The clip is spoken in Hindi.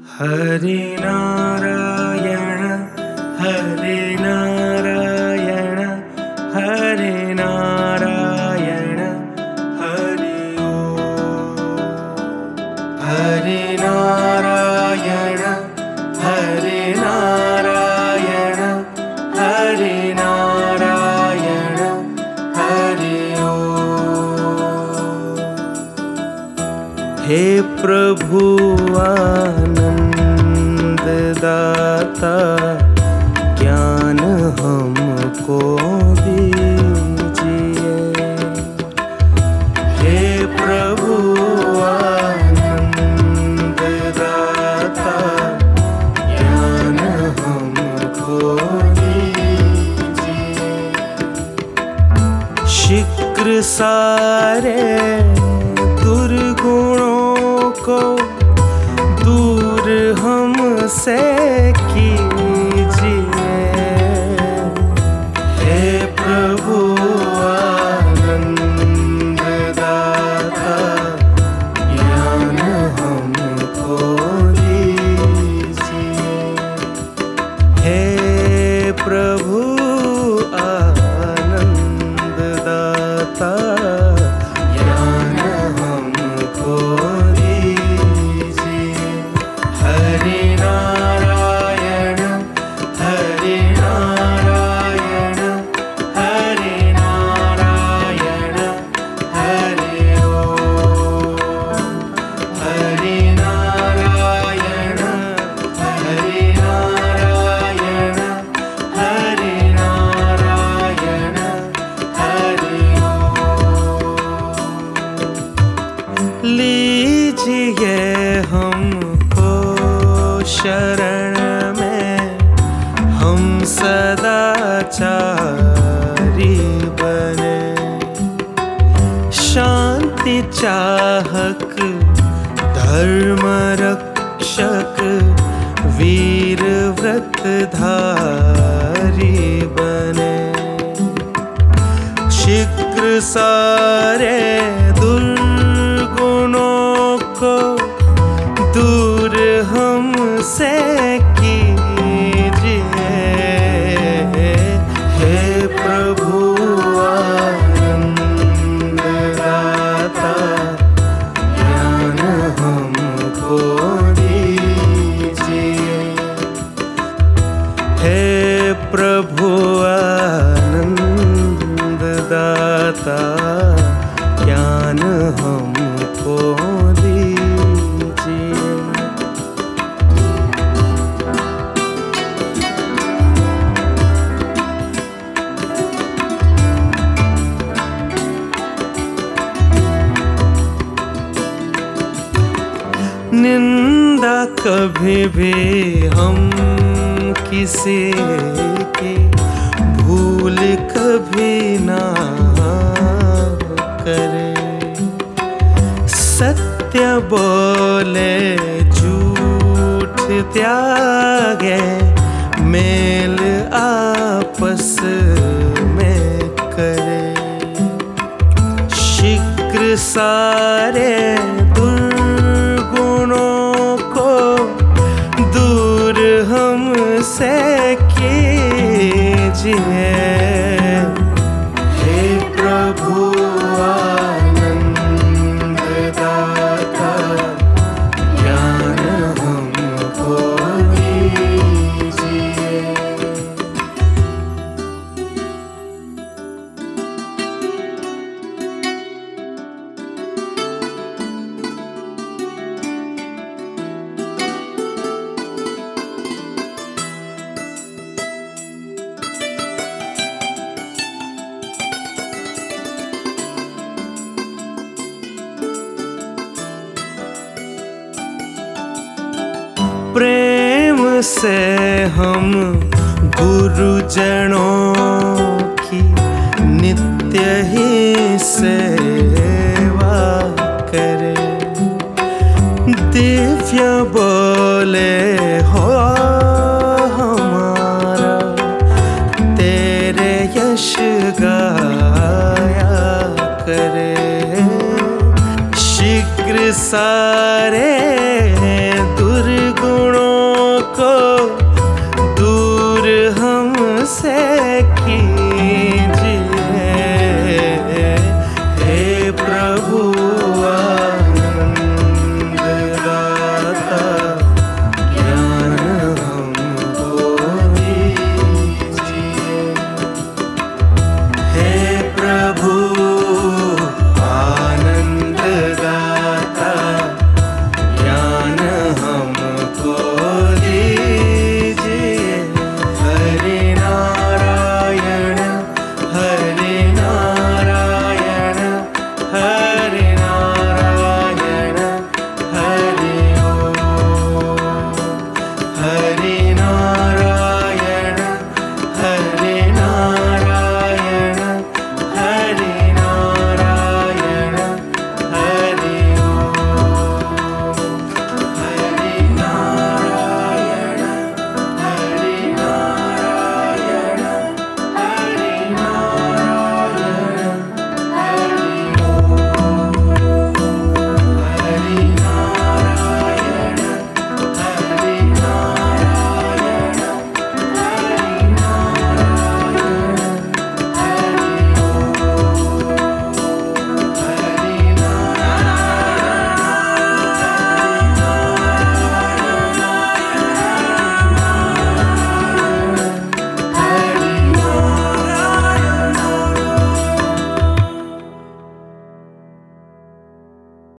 हरे नारायण हरे नारायण हरे नारायण हरि ओम। हरे नारायण हरे नारायण हरे नारायण हरि ओम। हे प्रभु आनंद दाता ज्ञान हमको दीजिए। हे प्रभु आनंद दाता ज्ञान हमको दीजिए। शीघ्र सारे दुर्गुणों को दूर हमसे कीजिए। हे प्रभु आनंद दाता ज्ञान हमको दीजिए। हे प्रभु आनंद दाता ज्ञान हमको दीजिए। हरे नारायण हरे नारायण हरे नारायण हरि ओम। हरे नारायण हरे नारायण हरे नारायण हरि ओम। लीजिए हमको शरण में, हम सदाचारी बने। शांति चाहक धर्म रक्षक वीर व्रतधारी बने। शीघ्र सारे दुर्गुणों को दूर हमसे कीजिए। हे प्रभु आनंद दाता ज्ञान हमको दीजिए। हे प्रभु आनंद दाता ज्ञान हमको दीजिए। निंदा कभी भी हम किसी की भूल कभी ना करें। सत्य बोले झूठ त्यागे, मेल आपस में करे। शीघ्र सारे दुर्गुणों को दूर हमसे कीजिए। हे प्रभु आनंद दाता ज्ञान हमको दीजिए। प्रेम से हम गुरुजनों की नित्य ही सेवा करें। दिव्य बोले